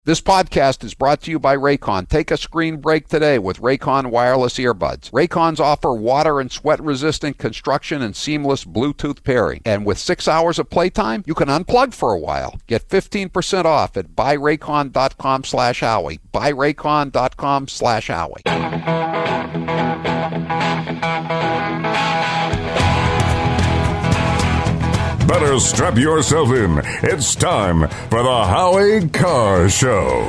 This podcast is brought to you by Raycon. Take a screen break today with Raycon wireless earbuds. Raycons offer water and sweat-resistant construction and seamless Bluetooth pairing. And with 6 hours of playtime, you can unplug for a while. Get 15% off at buyraycon.com/Howie. Buyraycon.com/Howie. Better strap yourself in. It's time for the Howie Carr Show.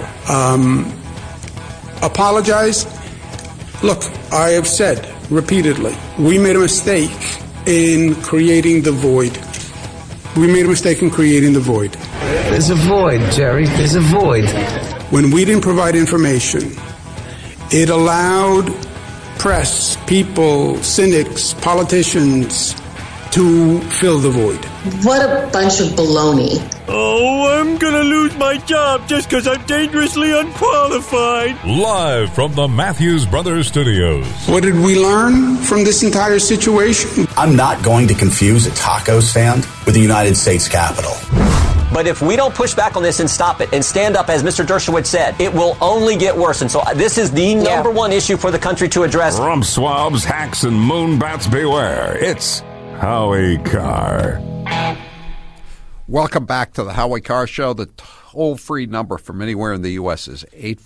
Apologize. Look, I have said repeatedly, we made a mistake in creating the void. There's a void, Jerry. There's a void. When we didn't provide information, it allowed press, people, cynics, politicians to fill the void. What a bunch of baloney. Oh, I'm gonna lose my job just because I'm dangerously unqualified. Live from the Matthews Brothers Studios. What did we learn from this entire situation? I'm not going to confuse a taco stand with the United States Capitol. But if we don't push back on this and stop it and stand up, as Mr. Dershowitz said, it will only get worse. And so this is the number one issue for the country to address. Rump swabs, hacks, and moonbats beware. It's Howie Carr. Welcome back to the Howie Carr Show. The toll-free number from anywhere in the U.S. is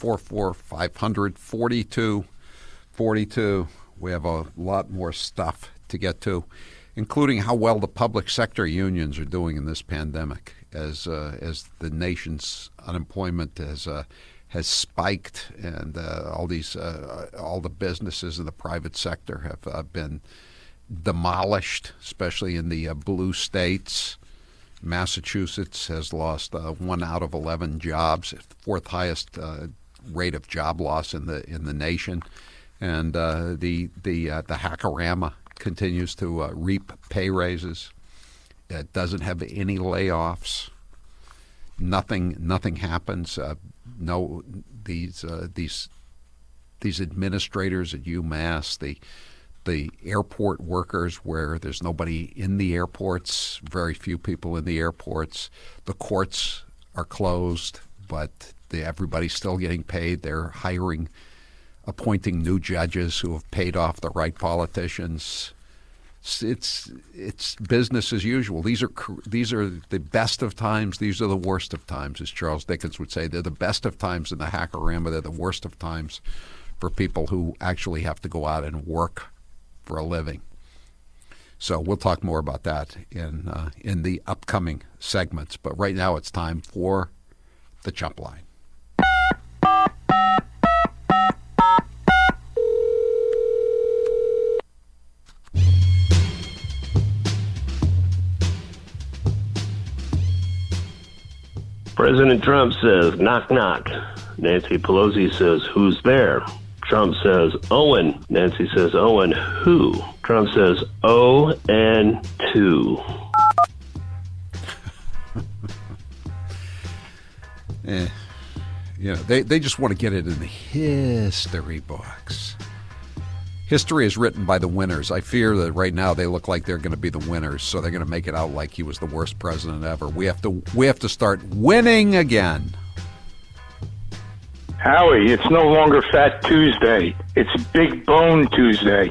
844-500-4242. We have a lot more stuff to get to, including how well the public sector unions are doing in this pandemic, as the nation's unemployment has spiked, and all the businesses in the private sector have been demolished, especially in the blue states. Massachusetts has lost 1 out of 11 jobs, fourth highest rate of job loss in the nation, and the Hackorama continues to reap pay raises. It doesn't have any layoffs. Nothing happens. These administrators at UMass, the airport workers, where there's nobody in the airports, very few people in the airports. The courts are closed, but everybody's still getting paid. They're appointing new judges who have paid off the right politicians. It's business as usual. These are the best of times. These are the worst of times, as Charles Dickens would say. They're the best of times in the Hackorama. They're the worst of times for people who actually have to go out and work for a living. So we'll talk more about that in the upcoming segments. But right now it's time for the Chump Line. President Trump says, knock, knock. Nancy Pelosi says, who's there? Trump says, Owen. Nancy says, Owen, who? Trump says, O and 2. They just want to get it in the history books. History is written by the winners. I fear that right now they look like they're going to be the winners, so they're going to make it out like he was the worst president ever. We have to start winning again. Howie, it's no longer Fat Tuesday. It's Big Bone Tuesday.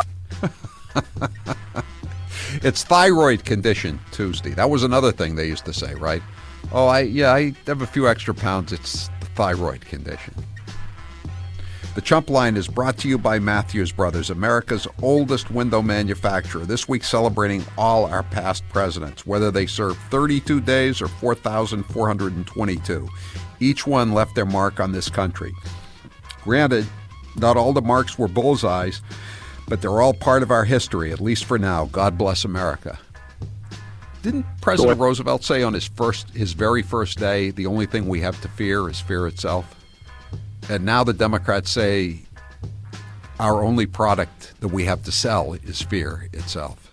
It's Thyroid Condition Tuesday. That was another thing they used to say, right? Oh, I have a few extra pounds. It's the thyroid condition. The Chump Line is brought to you by Matthews Brothers, America's oldest window manufacturer. This week celebrating all our past presidents, whether they served 32 days or 4,422. Each one left their mark on this country. Granted, not all the marks were bullseyes, but they're all part of our history, at least for now. God bless America. Didn't President Roosevelt say on his very first day, the only thing we have to fear is fear itself? And now the Democrats say our only product that we have to sell is fear itself.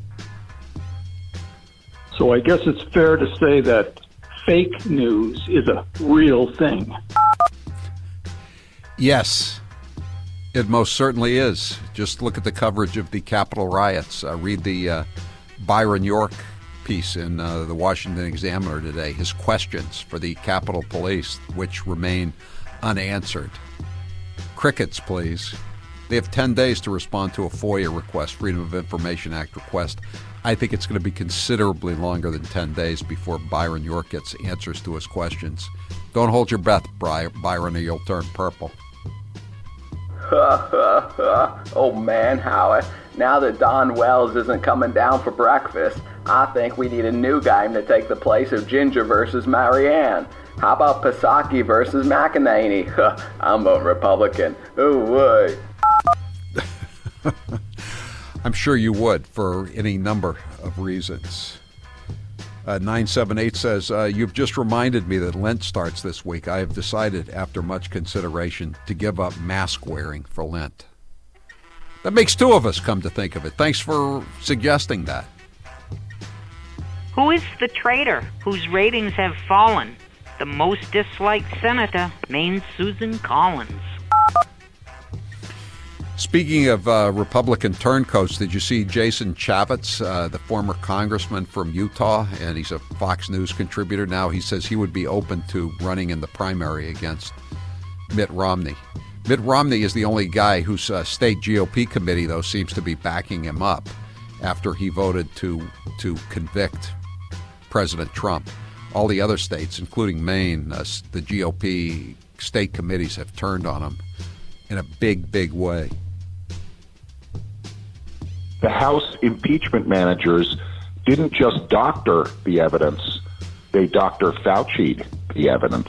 So I guess it's fair to say that fake news is a real thing. Yes, it most certainly is. Just look at the coverage of the Capitol riots. Read the Byron York piece in the Washington Examiner today, his questions for the Capitol Police, which remain unanswered. Crickets, please. They have 10 days to respond to a FOIA request, Freedom of Information Act request. I think it's going to be considerably longer than 10 days before Byron York gets answers to his questions. Don't hold your breath, Byron, or you'll turn purple. Oh man, Howard, now that Don Wells isn't coming down for breakfast, I think we need a new guy to take the place of Ginger versus Marianne. How about Psaki versus McEnany? I'm voting Republican. Oh, boy. I'm sure you would, for any number of reasons. 978 says, you've just reminded me that Lent starts this week. I have decided, after much consideration, to give up mask wearing for Lent. That makes two of us, come to think of it. Thanks for suggesting that. Who is the traitor whose ratings have fallen? The most disliked senator, Maine's Susan Collins. Speaking of Republican turncoats, did you see Jason Chaffetz, the former congressman from Utah, and he's a Fox News contributor now? He says he would be open to running in the primary against Mitt Romney. Mitt Romney is the only guy whose state GOP committee, though, seems to be backing him up after he voted to convict President Trump. All the other states, including Maine, the GOP state committees have turned on him in a big, big way. The House impeachment managers didn't just doctor the evidence, they Dr. Fauci'd the evidence.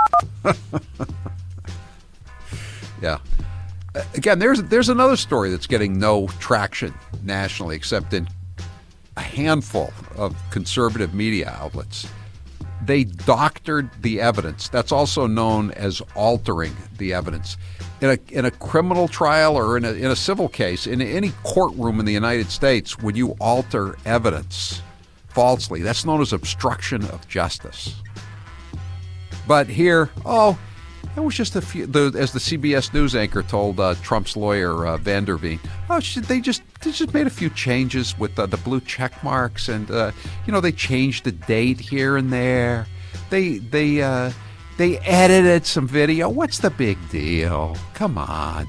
Yeah. Again, there's another story that's getting no traction nationally except in a handful of conservative media outlets. They doctored the evidence. That's also known as altering the evidence. In a criminal trial or in a civil case, in any courtroom in the United States, when you alter evidence falsely, that's known as obstruction of justice. But here, it was just a few. As the CBS News anchor told Trump's lawyer Van Der Veen, they just made a few changes with the blue check marks, and they changed the date here and there. They edited some video. What's the big deal? Come on.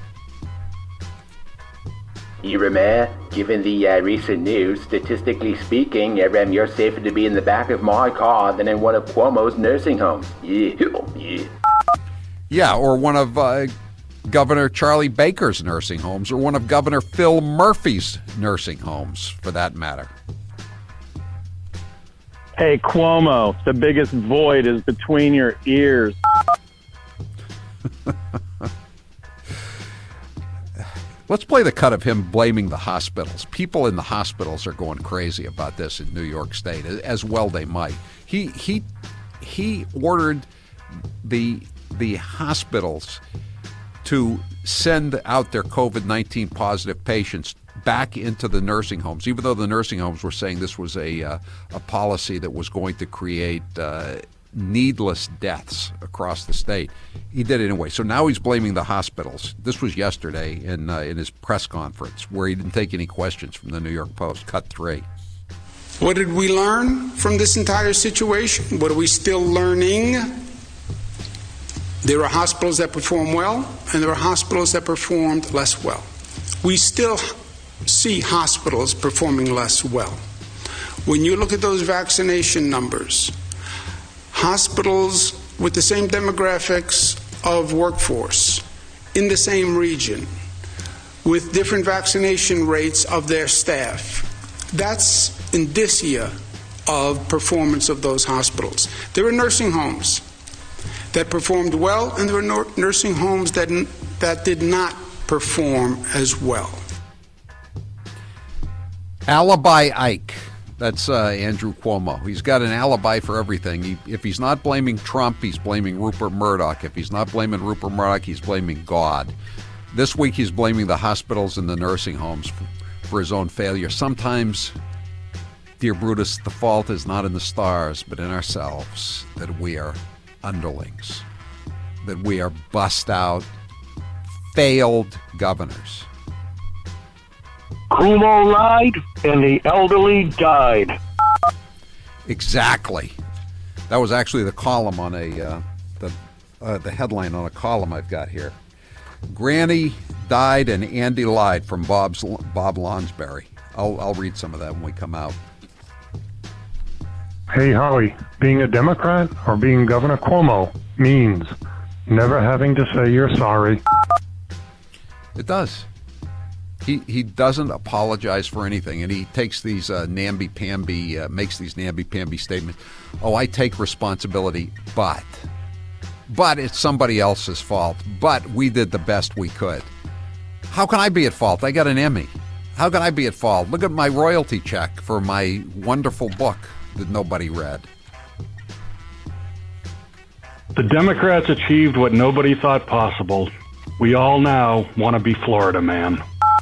Mayor, given the recent news, statistically speaking, you're safer to be in the back of my car than in one of Cuomo's nursing homes. Yeah, or one of Governor Charlie Baker's nursing homes, or one of Governor Phil Murphy's nursing homes, for that matter. Hey, Cuomo, the biggest void is between your ears. Let's play the cut of him blaming the hospitals. People in the hospitals are going crazy about this in New York State, as well they might. He ordered the hospitals to send out their COVID-19 positive patients back into the nursing homes, even though the nursing homes were saying this was a policy that was going to create needless deaths across the state. He did it anyway. So now he's blaming the hospitals. This was yesterday in his press conference, where he didn't take any questions from the New York Post. Cut 3. What did we learn from this entire situation? What are we still learning? There are hospitals that perform well, and there are hospitals that performed less well. We still see hospitals performing less well. When you look at those vaccination numbers, hospitals with the same demographics of workforce in the same region with different vaccination rates of their staff, that's indicia of performance of those hospitals. There are nursing homes that performed well, and there are nursing homes that did not perform as well. Alibi Ike. That's Andrew Cuomo. He's got an alibi for everything. If he's not blaming Trump, he's blaming Rupert Murdoch. If he's not blaming Rupert Murdoch, he's blaming God. This week he's blaming the hospitals and the nursing homes for his own failure. Sometimes, dear Brutus, the fault is not in the stars, but in ourselves, that we are underlings, that we are bust-out, failed governors. Cuomo lied, and the elderly died. Exactly. That was actually the column on the headline on a column I've got here. Granny died and Andy lied from Bob Lonsberry. I'll read some of that when we come out. Hey, Howie, being a Democrat or being Governor Cuomo means never having to say you're sorry. It does. He doesn't apologize for anything, and he takes these namby-pamby, makes these namby-pamby statements. Oh, I take responsibility, but it's somebody else's fault. But we did the best we could. How can I be at fault? I got an Emmy. How can I be at fault? Look at my royalty check for my wonderful book that nobody read. The Democrats achieved what nobody thought possible. We all now want to be Florida man.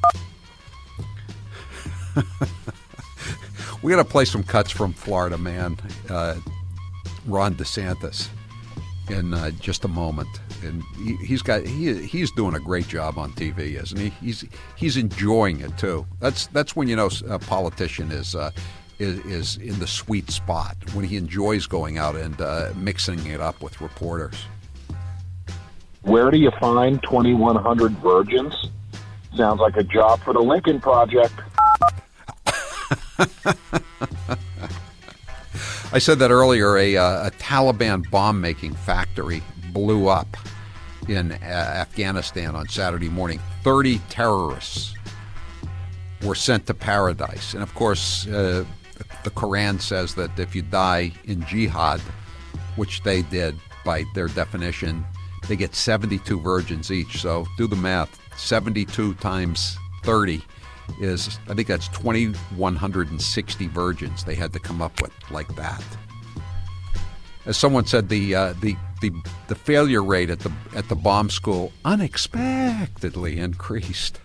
We got to play some cuts from Florida man, Ron DeSantis, in just a moment. And he's doing a great job on TV, isn't he? He's enjoying it too. That's when you know a politician is in the sweet spot, when he enjoys going out and mixing it up with reporters. Where do you find 2,100 virgins? Sounds like a job for the Lincoln Project. I said that earlier. A Taliban bomb-making factory blew up in Afghanistan on Saturday morning. 30 terrorists were sent to paradise. And, of course, the Quran says that if you die in jihad, which they did by their definition, they get 72 virgins each. So do the math. 72 times 30 is, I think that's 2,160 virgins they had to come up with like that. As someone said, the failure rate at the bomb school unexpectedly increased.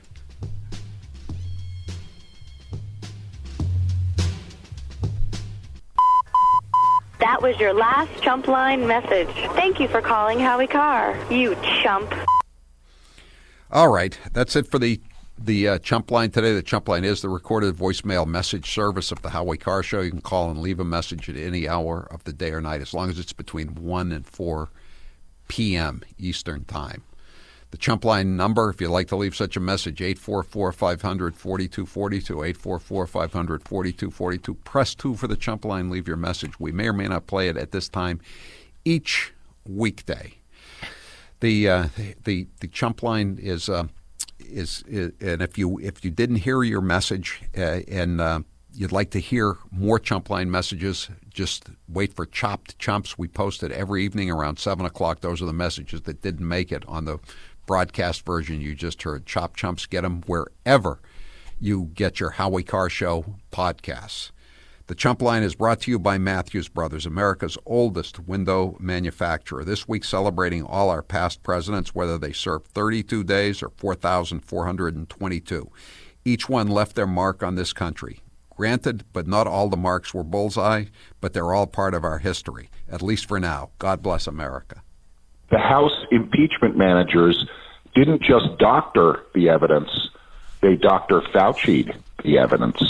That was your last Chump Line message. Thank you for calling Howie Carr, you chump. All right, that's it for the Chump Line today. The Chump Line is the recorded voicemail message service of the Howie Carr Show. You can call and leave a message at any hour of the day or night, as long as it's between 1 and 4 p.m. Eastern Time. The Chump Line number, if you'd like to leave such a message, 844-500-4242, 844-500-4242. Press 2 for the Chump Line. Leave your message. We may or may not play it at this time each weekday. The Chump Line is and if you didn't hear your message and you'd like to hear more Chump Line messages, just wait for Chopped Chumps. We post it every evening around 7 o'clock. Those are the messages that didn't make it on the broadcast version you just heard. Chopped Chumps, get them wherever you get your Howie Carr Show podcasts. The Chump Line is brought to you by Matthews Brothers, America's oldest window manufacturer. This week celebrating all our past presidents, whether they served 32 days or 4,422. Each one left their mark on this country. Granted, but not all the marks were bullseye, but they're all part of our history, at least for now. God bless America. The House impeachment managers didn't just doctor the evidence, they Dr. Fauci'd the evidence.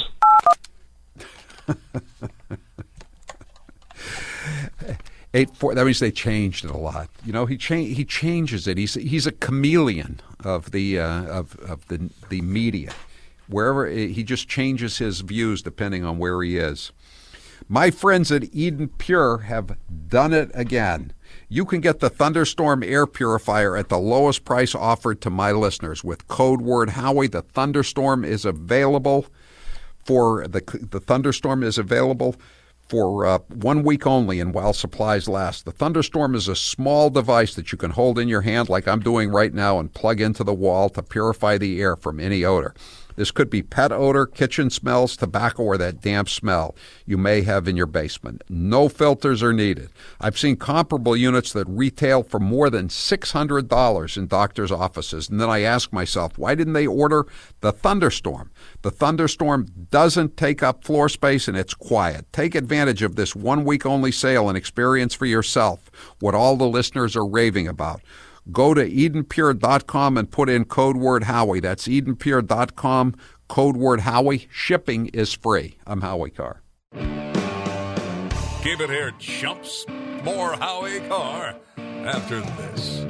That means they changed it a lot. You know, he changes it. He's a chameleon of the media. Wherever he just changes his views depending on where he is. My friends at Eden Pure have done it again. You can get the Thunderstorm air purifier at the lowest price offered to my listeners with code word Howie. The Thunderstorm is available for the Thunderstorm is available for 1 week only and while supplies last. The Thunderstorm is a small device that you can hold in your hand like I'm doing right now and plug into the wall to purify the air from any odor. This could be pet odor, kitchen smells, tobacco, or that damp smell you may have in your basement. No filters are needed. I've seen comparable units that retail for more than $600 in doctors' offices. And then I ask myself, why didn't they order the Thunderstorm? The Thunderstorm doesn't take up floor space and it's quiet. Take advantage of this 1 week only sale and experience for yourself what all the listeners are raving about. Go to EdenPure.com and put in code word Howie. That's EdenPure.com, code word Howie. Shipping is free. I'm Howie Carr. Keep it here, chumps. More Howie Carr after this.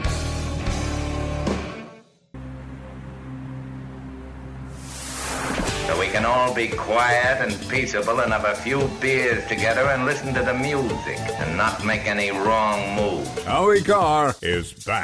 So we can all be quiet and peaceable and have a few beers together and listen to the music and not make any wrong moves. Howie Carr is back.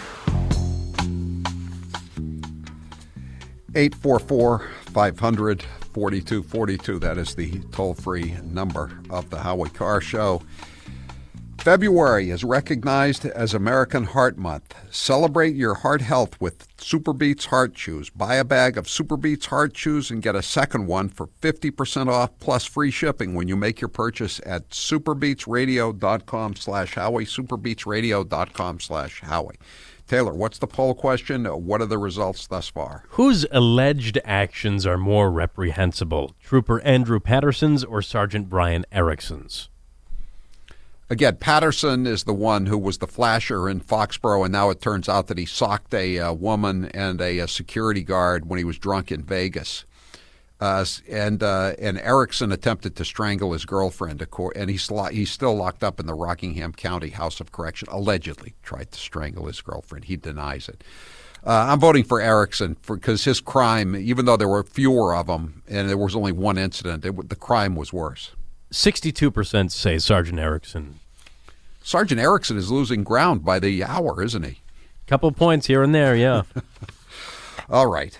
844-500-4242. That is the toll-free number of the Howie Carr Show. February is recognized as American Heart Month. Celebrate your heart health with Super Beets Heart Chews. Buy a bag of Super Beets Heart Chews and get a second one for 50% off plus free shipping when you make your purchase at superbeetsradio.com/Howie, superbeetsradio.com/Howie. Taylor, what's the poll question? What are the results thus far? Whose alleged actions are more reprehensible, Trooper Andrew Patterson's or Sergeant Brian Erickson's? Again, Patterson is the one who was the flasher in Foxborough, and now it turns out that he socked a woman and a security guard when he was drunk in Vegas. And Erickson attempted to strangle his girlfriend, and he's still locked up in the Rockingham County House of Correction. Allegedly tried to strangle his girlfriend. He denies it. I'm voting for Erickson because his crime, even though there were fewer of them and there was only one incident, the crime was worse. 62% say Sergeant Erickson. Sergeant Erickson is losing ground by the hour, isn't he? Couple points here and there, yeah. All right,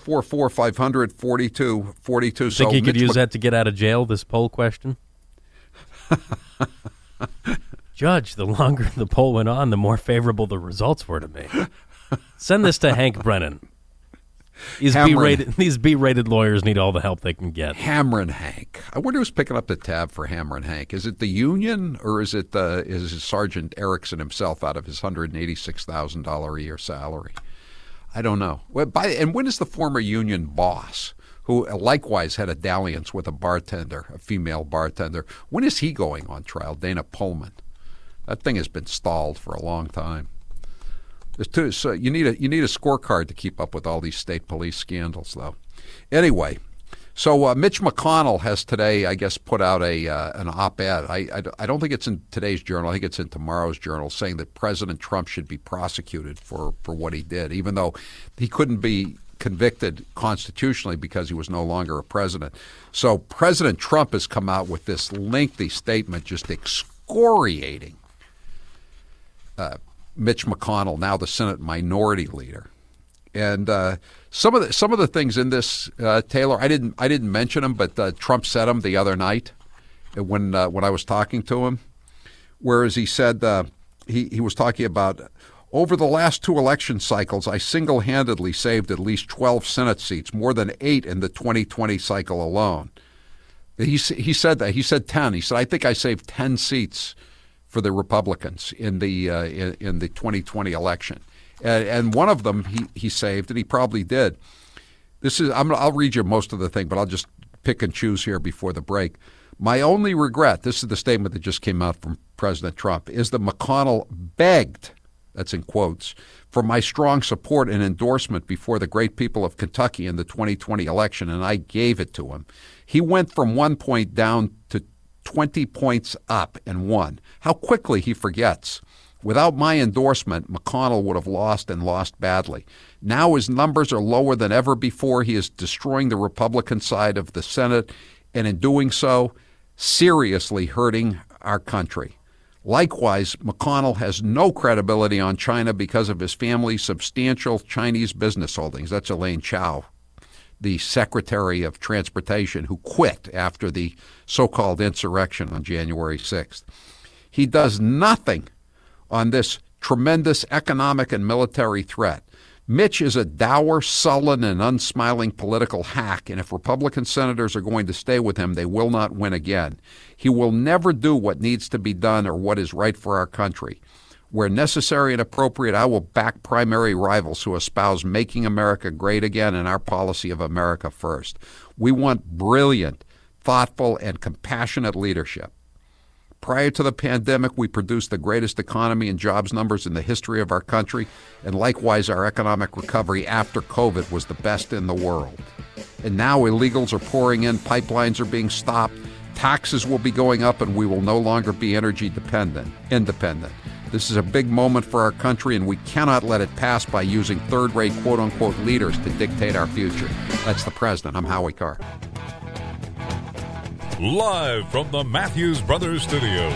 844-500-4242. Think he could use that to get out of jail, this poll question? Judge, the longer the poll went on, the more favorable the results were to me. Send this to Hank Brennan. These B-rated lawyers need all the help they can get. Hammerin' Hank. I wonder who's picking up the tab for Hammerin' Hank. Is it the union, or is it Sergeant Erickson himself out of his $186,000 a year salary? I don't know. And when is the former union boss, who likewise had a dalliance with a bartender, a female bartender, when is he going on trial? Dana Pullman. That thing has been stalled for a long time. So you need a scorecard to keep up with all these state police scandals, though. Anyway, so Mitch McConnell has today, I guess, put out an op-ed. I don't think it's in today's Journal. I think it's in tomorrow's Journal, saying that President Trump should be prosecuted for what he did, even though he couldn't be convicted constitutionally because he was no longer a president. So President Trump has come out with this lengthy statement just excoriating Mitch McConnell, now the Senate Minority Leader, and some of the things in this, Taylor, I didn't mention them, but Trump said them the other night when I was talking to him. Whereas he said he was talking about, over the last two election cycles, I single-handedly saved at least 12 Senate seats, more than 8 in the 2020 cycle alone. He said that. He said 10. He said, I think I saved 10 seats for the Republicans in the 2020 election, and one of them he saved, and he probably did. I'll read you most of the thing, but I'll just pick and choose here before the break. My only regret, this is the statement that just came out from President Trump, is that McConnell begged, that's in quotes, for my strong support and endorsement before the great people of Kentucky in the 2020 election, and I gave it to him. He went from 1 point down to 20 points up and won. How quickly he forgets. Without my endorsement, McConnell would have lost and lost badly. Now his numbers are lower than ever before. He is destroying the Republican side of the Senate, and in doing so, seriously hurting our country. Likewise, McConnell has no credibility on China because of his family's substantial Chinese business holdings. That's Elaine Chao, the Secretary of Transportation, who quit after the so-called insurrection on January 6th. He does nothing on this tremendous economic and military threat. Mitch is a dour, sullen, and unsmiling political hack, and if Republican senators are going to stay with him, they will not win again. He will never do what needs to be done or what is right for our country. Where necessary and appropriate, I will back primary rivals who espouse making America great again and our policy of America first. We want brilliant, thoughtful, and compassionate leadership. Prior to the pandemic, we produced the greatest economy and jobs numbers in the history of our country, and likewise our economic recovery after COVID was the best in the world. And now illegals are pouring in, pipelines are being stopped, Taxes will be going up, and we will no longer be energy independent. This is a big moment for our country, and we cannot let it pass by using third-rate quote-unquote leaders to dictate our future. That's the president. I'm Howie Carr. Live from the Matthews Brothers Studios.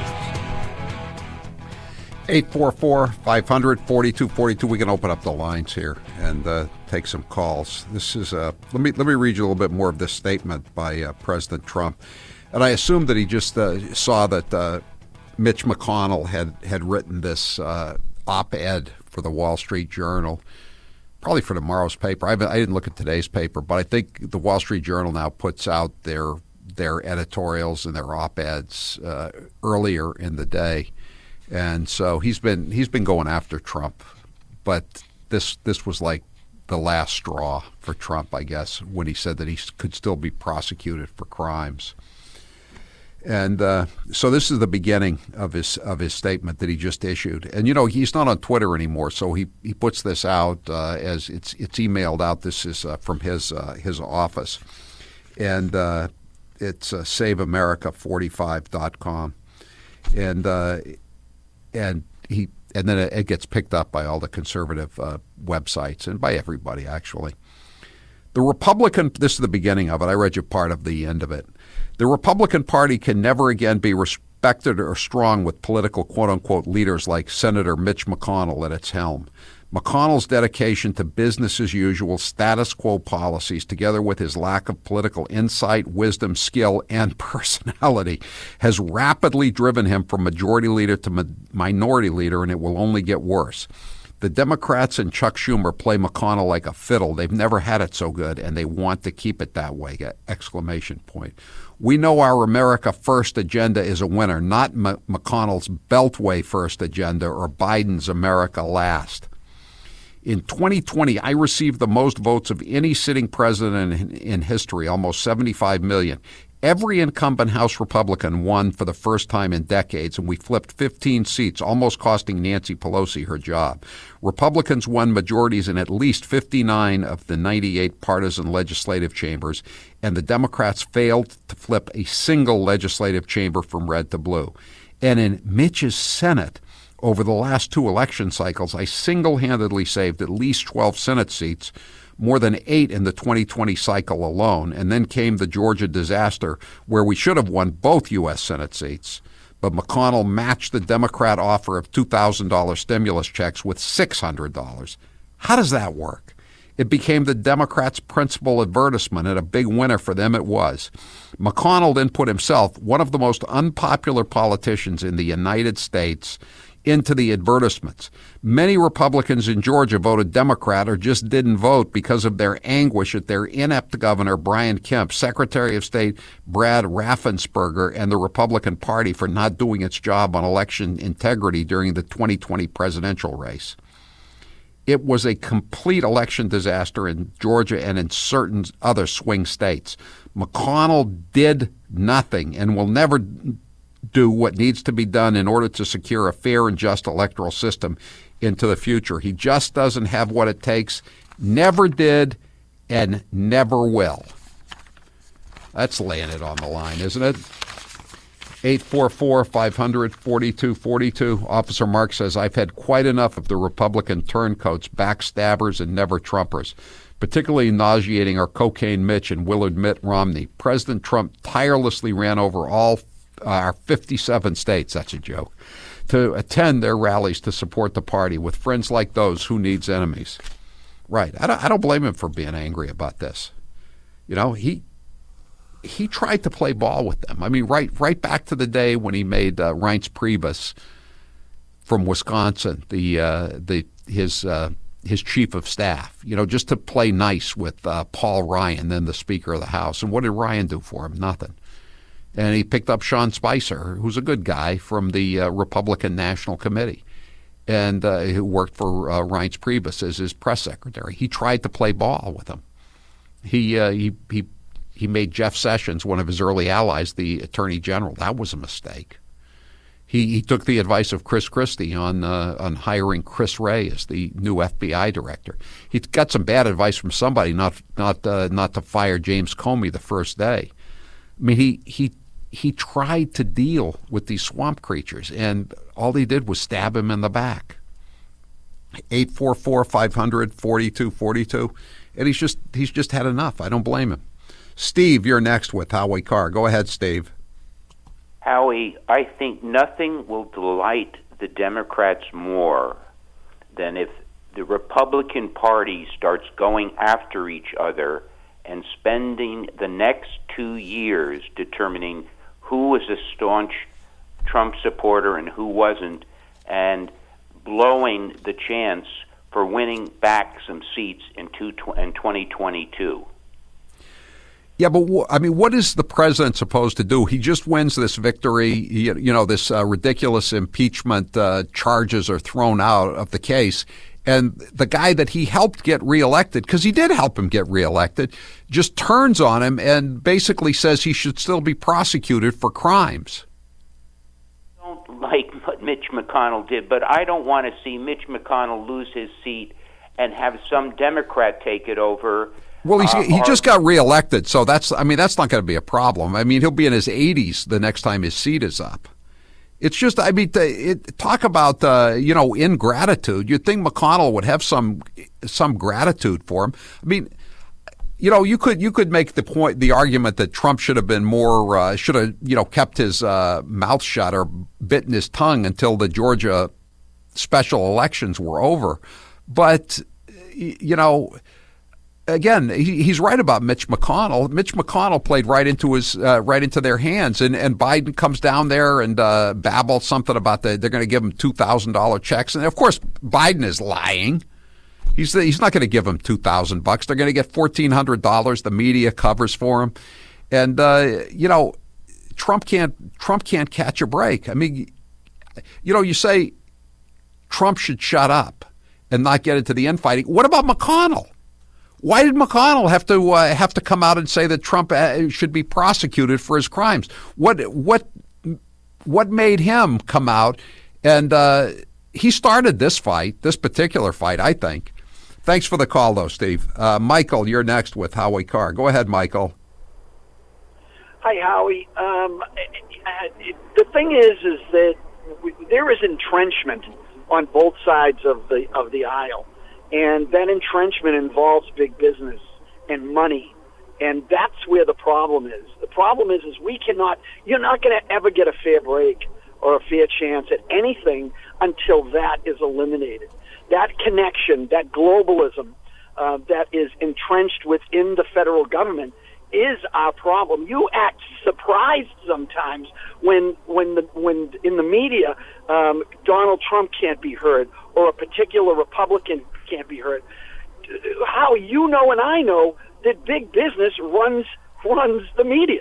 844-500-4242. We can open up the lines here and take some calls. This is let me read you a little bit more of this statement by President Trump. And I assume that he just saw that Mitch McConnell had written this op-ed for the Wall Street Journal, probably for tomorrow's paper. I didn't look at today's paper, but I think the Wall Street Journal now puts out their editorials and their op-eds earlier in the day. And so he's been going after Trump, but this was like the last straw for Trump, I guess, when he said that he could still be prosecuted for crimes. And so this is the beginning of his statement that he just issued. And he's not on Twitter anymore, so he puts this out as it's emailed out. This is from his office, and it's SaveAmerica45.com, and then it gets picked up by all the conservative websites and by everybody, actually. The Republican, this is the beginning of it. I read you part of the end of it. The Republican Party can never again be respected or strong with political quote-unquote leaders like Senator Mitch McConnell at its helm. McConnell's dedication to business as usual, status quo policies, together with his lack of political insight, wisdom, skill, and personality, has rapidly driven him from majority leader to minority leader, and it will only get worse. The Democrats and Chuck Schumer play McConnell like a fiddle. They've never had it so good, and they want to keep it that way! ! We know our America First agenda is a winner, not McConnell's Beltway First agenda or Biden's America Last. In 2020, I received the most votes of any sitting president in history, almost 75 million. Every incumbent House Republican won for the first time in decades, and we flipped 15 seats, almost costing Nancy Pelosi her job. Republicans won majorities in at least 59 of the 98 partisan legislative chambers, and the Democrats failed to flip a single legislative chamber from red to blue. And in Mitch's Senate, over the last two election cycles, I single-handedly saved at least 12 Senate seats, more than 8 in the 2020 cycle alone, and then came the Georgia disaster where we should have won both U.S. Senate seats. But McConnell matched the Democrat offer of $2,000 stimulus checks with $600. How does that work? It became the Democrats' principal advertisement, and a big winner for them it was. McConnell then put himself, one of the most unpopular politicians in the United States, into the advertisements. Many Republicans in Georgia voted Democrat or just didn't vote because of their anguish at their inept governor, Brian Kemp, Secretary of State Brad Raffensperger, and the Republican Party for not doing its job on election integrity during the 2020 presidential race. It was a complete election disaster in Georgia and in certain other swing states. McConnell did nothing and will never do what needs to be done in order to secure a fair and just electoral system into the future. He just doesn't have what it takes, never did, and never will. That's laying it on the line, isn't it? 844-500-4242. Officer Mark says, I've had quite enough of the Republican turncoats, backstabbers, and never-Trumpers. Particularly nauseating are Cocaine Mitch and Willard Mitt Romney. President Trump tirelessly ran over all our 57 states, that's a joke, to attend their rallies to support the party. With friends like those, who needs enemies? Right. I don't blame him for being angry about this. He tried to play ball with them. I mean, right back to the day when he made Reince Priebus from Wisconsin his chief of staff, just to play nice with Paul Ryan, then the Speaker of the House. And what did Ryan do for him? Nothing. And he picked up Sean Spicer, who's a good guy from the Republican National Committee, and who worked for Reince Priebus as his press secretary. He tried to play ball with him. He made Jeff Sessions, one of his early allies, the Attorney General. That was a mistake. He took the advice of Chris Christie on hiring Chris Wray as the new FBI director. He got some bad advice from somebody not to fire James Comey the first day. I mean, he he tried to deal with these swamp creatures, and all he did was stab him in the back. 844-500-4242, and he's just had enough. I don't blame him. Steve, you're next with Howie Carr. Go ahead, Steve. Howie, I think nothing will delight the Democrats more than if the Republican Party starts going after each other and spending the next 2 years determining who was a staunch Trump supporter and who wasn't, and blowing the chance for winning back some seats in 2022. Yeah, but what is the president supposed to do? He just wins this victory. This ridiculous impeachment charges are thrown out of the case. And the guy that he helped get reelected, because he did help him get reelected, just turns on him and basically says he should still be prosecuted for crimes. I don't like what Mitch McConnell did, but I don't want to see Mitch McConnell lose his seat and have some Democrat take it over. Well, he just got reelected, so that's not going to be a problem. I mean, he'll be in his 80s the next time his seat is up. It's just, talk about ingratitude. You'd think McConnell would have some gratitude for him. I mean, you could make the argument that Trump should have been more should have kept his mouth shut or bitten his tongue until the Georgia special elections were over, but again, he's right about Mitch McConnell. Mitch McConnell played right into their hands, and Biden comes down there and babbles something about they're going to give him $2,000 checks, and of course Biden is lying. He's not going to give him $2,000. They're going to get $1,400. The media covers for him, and Trump can't catch a break. I mean, you say Trump should shut up and not get into the infighting. What about McConnell? Why did McConnell have to come out and say that Trump should be prosecuted for his crimes? What made him come out? And he started this particular fight, I think. Thanks for the call, though, Steve. Michael, you're next with Howie Carr. Go ahead, Michael. Hi, Howie. The thing is that there is entrenchment on both sides of the aisle. And that entrenchment involves big business and money. And that's where the problem is. The problem is you're not going to ever get a fair break or a fair chance at anything until that is eliminated. That connection, that globalism that is entrenched within the federal government is our problem. You act surprised sometimes when in the media Donald Trump can't be heard or a particular Republican can't be heard. How and I know that big business runs the media.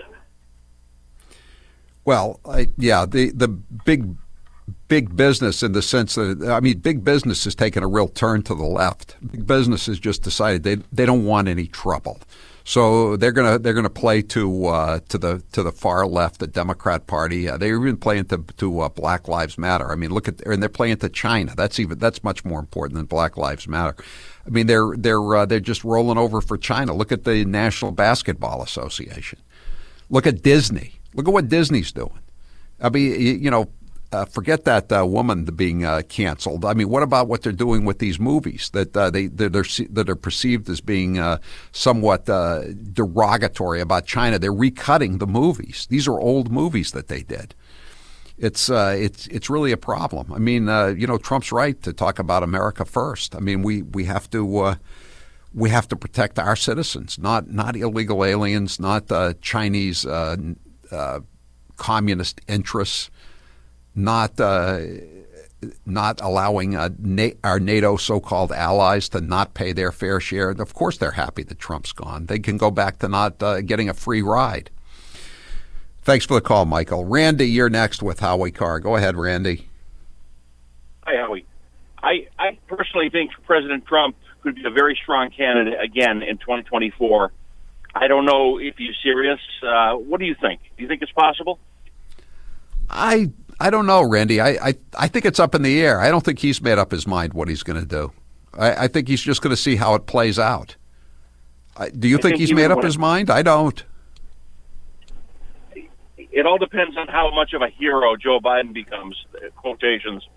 Well, the big business in the sense that big business has taken a real turn to the left. Big business has just decided they don't want any trouble. So they're gonna play to the far left, the Democrat Party. They're even playing to Black Lives Matter. I mean, and they're playing to China. That's much more important than Black Lives Matter. I mean, they're just rolling over for China. Look at the National Basketball Association. Look at Disney. Look at what Disney's doing. I mean, forget that woman being canceled. I mean, what about what they're doing with these movies that are perceived as being somewhat derogatory about China? They're recutting the movies. These are old movies that they did. It's really a problem. I mean, Trump's right to talk about America first. I mean, we have to protect our citizens, not illegal aliens, not Chinese communist interests. Not allowing our NATO so-called allies to not pay their fair share. Of course they're happy that Trump's gone. They can go back to not getting a free ride. Thanks for the call, Michael. Randy, you're next with Howie Carr. Go ahead, Randy. Hi, Howie. I personally think President Trump could be a very strong candidate again in 2024. I don't know if he's serious. What do you think? Do you think it's possible? I don't know, Randy. I think it's up in the air. I don't think he's made up his mind what he's going to do. I think he's just going to see how it plays out. Do you think he's made up his mind? I don't. It all depends on how much of a hero Joe Biden becomes, quotations.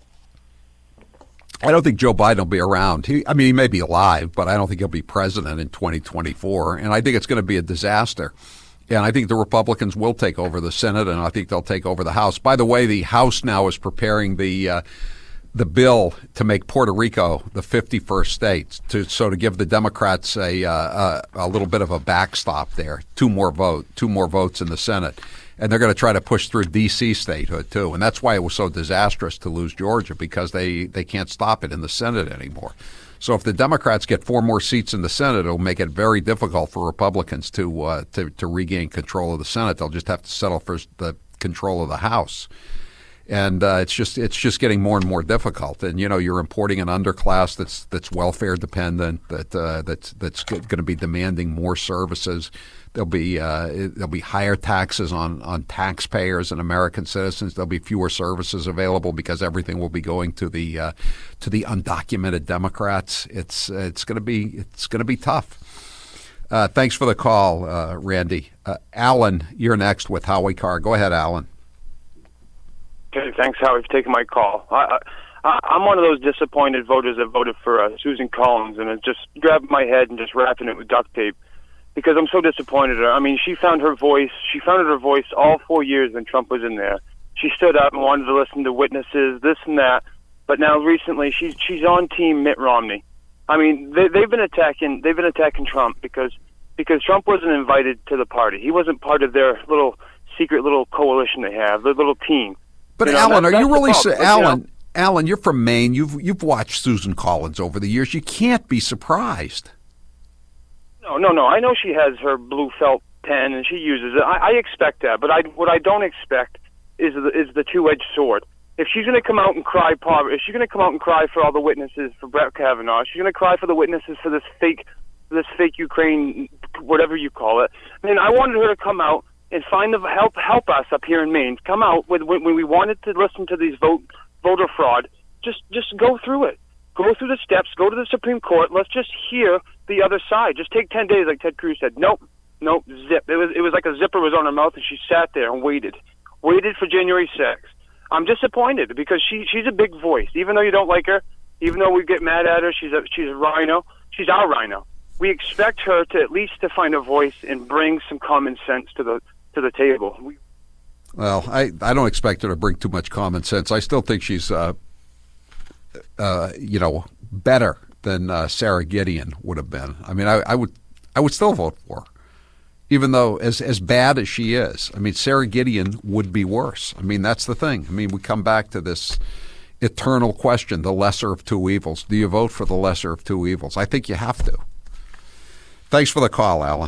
I don't think Joe Biden will be around. He may be alive, but I don't think he'll be president in 2024. And I think it's going to be a disaster. And I think the Republicans will take over the Senate, and I think they'll take over the House. By the way, the House now is preparing the bill to make Puerto Rico the 51st state, to give the Democrats a little bit of a backstop there. Two more votes in the Senate. And they're going to try to push through D.C. statehood, too. And that's why it was so disastrous to lose Georgia, because they can't stop it in the Senate anymore. So if the Democrats get 4 more seats in the Senate, it'll make it very difficult for Republicans to regain control of the Senate. They'll just have to settle for the control of the House. And it's just getting more and more difficult. And you're importing an underclass that's welfare dependent, that's going to be demanding more services. There'll be higher taxes on taxpayers and American citizens. There'll be fewer services available because everything will be going to the undocumented Democrats. It's going to be tough. Thanks for the call, Randy. Alan, you're next with Howie Carr. Go ahead, Alan. Okay, thanks, Howie, for taking my call. I'm one of those disappointed voters that voted for Susan Collins, and it just grabbed my head and just wrapping it with duct tape, because I'm so disappointed. I mean, she found her voice. She found her voice all 4 years when Trump was in there. She stood up and wanted to listen to witnesses, this and that. But now recently, she's on Team Mitt Romney. I mean, they've been attacking Trump because Trump wasn't invited to the party. He wasn't part of their little secret little coalition they have, their little team. But Alan, are you really Alan? You're from Maine. You've watched Susan Collins over the years. You can't be surprised. No. I know she has her blue felt pen and she uses it. I expect that, but what I don't expect is the two-edged sword. If she's going to come out and cry poverty, if she's going to come out and cry for all the witnesses for Brett Kavanaugh, she's going to cry for the witnesses for this fake Ukraine, whatever you call it. I mean, I wanted her to come out and find help us up here in Maine. Come out when we wanted to listen to these voter fraud. Just go through it. Go through the steps. Go to the Supreme Court. Let's just hear the other side. Just take 10 days, like Ted Cruz said. Nope, zip. It was like a zipper was on her mouth, and she sat there and waited for January 6th. I'm disappointed because she's a big voice. Even though you don't like her, even though we get mad at her, she's a rhino. She's our rhino. We expect her to at least to find a voice and bring some common sense to the table. Well, I don't expect her to bring too much common sense. I still think she's better than Sarah Gideon would have been. I mean, I would still vote for her, even though as bad as she is. I mean, Sarah Gideon would be worse. I mean, that's the thing. I mean, we come back to this eternal question: the lesser of two evils. Do you vote for the lesser of two evils? I think you have to. Thanks for the call, Alan.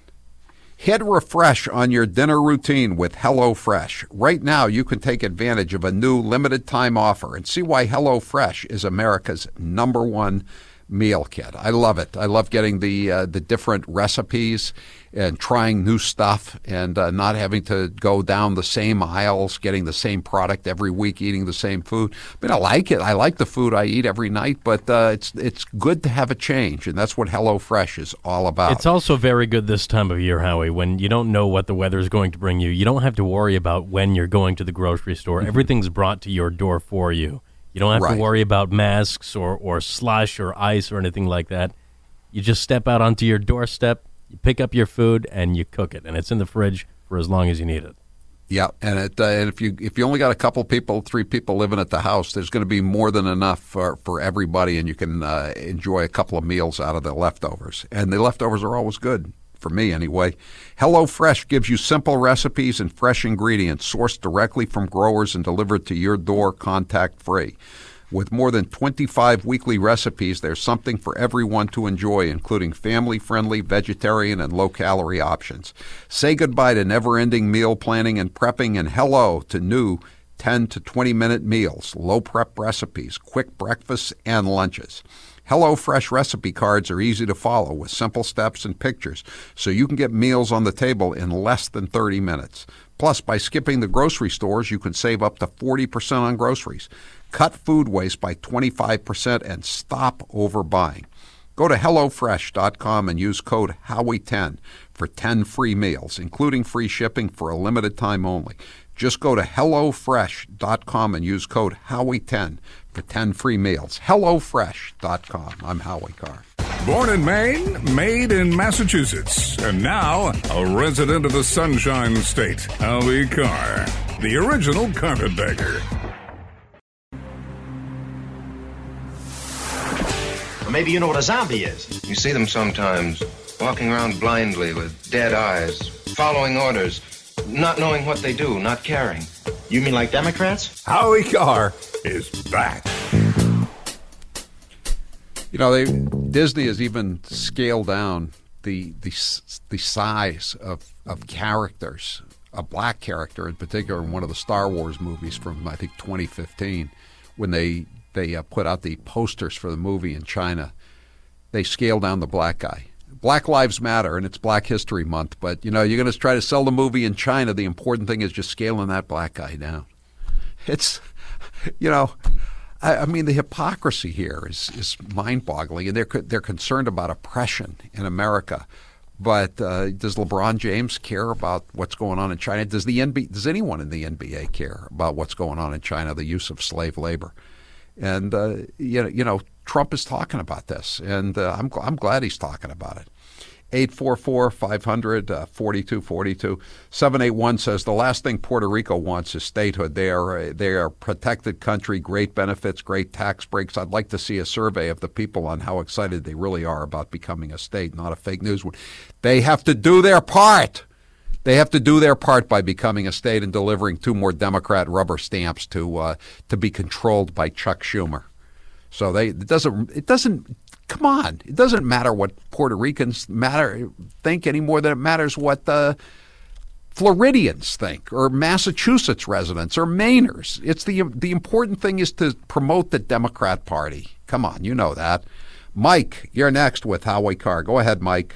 Hit refresh on your dinner routine with HelloFresh. Right now, you can take advantage of a new limited-time offer and see why HelloFresh is America's #1 meal kit. I love it. I love getting the different recipes and trying new stuff and not having to go down the same aisles, getting the same product every week, eating the same food. I mean, I like it. I like the food I eat every night, but it's good to have a change, and that's what HelloFresh is all about. It's also very good this time of year, Howie, when you don't know what the weather is going to bring you. You don't have to worry about when you're going to the grocery store. Mm-hmm. Everything's brought to your door for you. You don't have to worry about masks or slush or ice or anything like that. You just step out onto your doorstep, you pick up your food, and you cook it, and it's in the fridge for as long as you need it. Yeah, and if you only got a couple people, 3 people living at the house, there's going to be more than enough for everybody, and you can enjoy a couple of meals out of the leftovers. And the leftovers are always good, for me anyway. HelloFresh gives you simple recipes and fresh ingredients sourced directly from growers and delivered to your door contact-free. With more than 25 weekly recipes, there's something for everyone to enjoy, including family-friendly, vegetarian, and low-calorie options. Say goodbye to never-ending meal planning and prepping, and hello to new 10 to 20-minute meals, low-prep recipes, quick breakfasts, and lunches. HelloFresh recipe cards are easy to follow with simple steps and pictures, so you can get meals on the table in less than 30 minutes. Plus, by skipping the grocery stores, you can save up to 40% on groceries. Cut food waste by 25% and stop overbuying. Go to HelloFresh.com and use code Howie10 for 10 free meals, including free shipping for a limited time only. Just go to HelloFresh.com and use code Howie10 for 10 free meals. HelloFresh.com. I'm Howie Carr. Born in Maine, made in Massachusetts, and now a resident of the Sunshine State, Howie Carr, the original carpetbagger. Maybe you know what a zombie is. You see them sometimes, walking around blindly with dead eyes, following orders, not knowing what they do, not caring. You mean like Democrats? Howie Carr is back. You know, Disney has even scaled down the size of characters. A black character in particular in one of the Star Wars movies from, I think, 2015, when they put out the posters for the movie in China. They scaled down the black guy. Black Lives Matter, and it's Black History Month, but, you know, you're going to try to sell the movie in China. The important thing is just scaling that black guy down. It's, you know, I mean, the hypocrisy here is mind-boggling, and they're concerned about oppression in America. But does LeBron James care about what's going on in China? Does anyone in the NBA care about what's going on in China, the use of slave labor? And, you know, Trump is talking about this, and I'm glad he's talking about it. 844-500-4242. 781 says, the last thing Puerto Rico wants is statehood. They are a protected country, great benefits, great tax breaks. I'd like to see a survey of the people on how excited they really are about becoming a state, not a fake news one. They have to do their part. They have to do their part by becoming a state and delivering 2 more Democrat rubber stamps to be controlled by Chuck Schumer. So it doesn't. Come on, it doesn't matter what Puerto Ricans think any more than it matters what Floridians think, or Massachusetts residents, or Mainers. It's the important thing is to promote the Democrat Party. Come on, you know that. Mike, you're next with Howie Carr. Go ahead, Mike.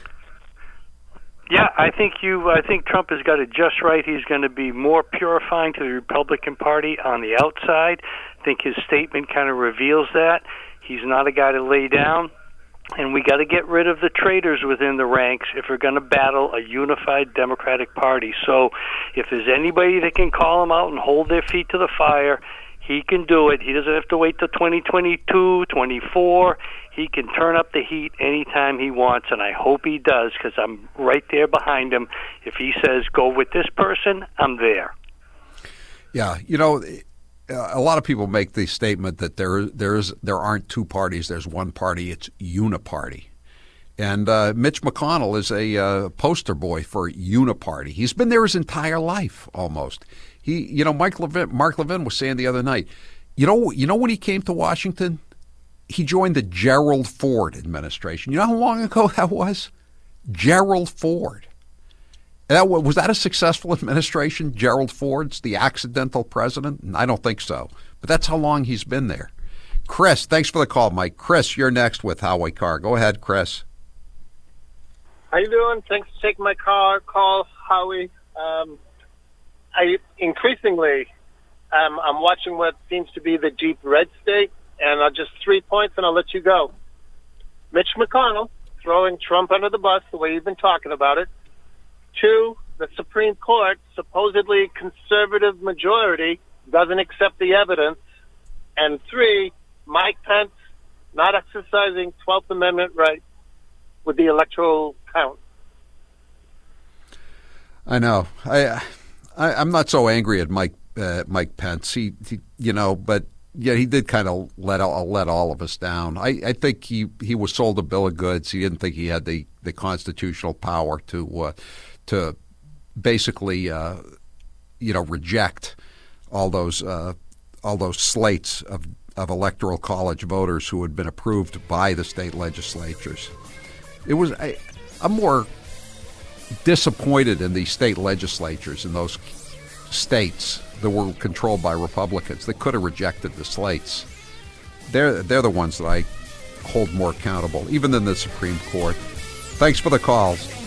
Yeah, I think Trump has got it just right. He's going to be more purifying to the Republican Party on the outside. I think his statement kind of reveals that. He's not a guy to lay down. And we got to get rid of the traitors within the ranks if we're going to battle a unified Democratic Party. So if there's anybody that can call him out and hold their feet to the fire, he can do it. He doesn't have to wait till 2022, 24. He can turn up the heat anytime he wants, and I hope he does, because I'm right there behind him. If he says, go with this person, I'm there. Yeah, you know, a lot of people make the statement that there aren't 2 parties, there's one party, it's uniparty. And Mitch McConnell is a poster boy for uniparty. He's been there his entire life, almost. Mark Levin was saying the other night, you know when he came to Washington, he joined the Gerald Ford administration. You know how long ago that was? Gerald Ford. Was that a successful administration, Gerald Ford's, the accidental president? I don't think so. But that's how long he's been there. Chris, thanks for the call, Mike. Chris, you're next with Howie Carr. Go ahead, Chris. How you doing? Thanks for taking my call, Howie. I'm watching what seems to be the deep red state, and I'll just 3 points, and I'll let you go. Mitch McConnell throwing Trump under the bus the way you've been talking about it. 2, the Supreme Court, supposedly conservative majority, doesn't accept the evidence. And 3, Mike Pence not exercising 12th Amendment right with the electoral count. I know. I'm not so angry at Mike Pence. He but yeah, he did kind of let all of us down. I think he was sold a bill of goods. He didn't think he had the constitutional power to basically reject all those slates of electoral college voters who had been approved by the state legislatures. I'm more disappointed in the state legislatures in those states that were controlled by Republicans. They could have rejected the slates. They're the ones that I hold more accountable, even than the Supreme Court. Thanks for the calls.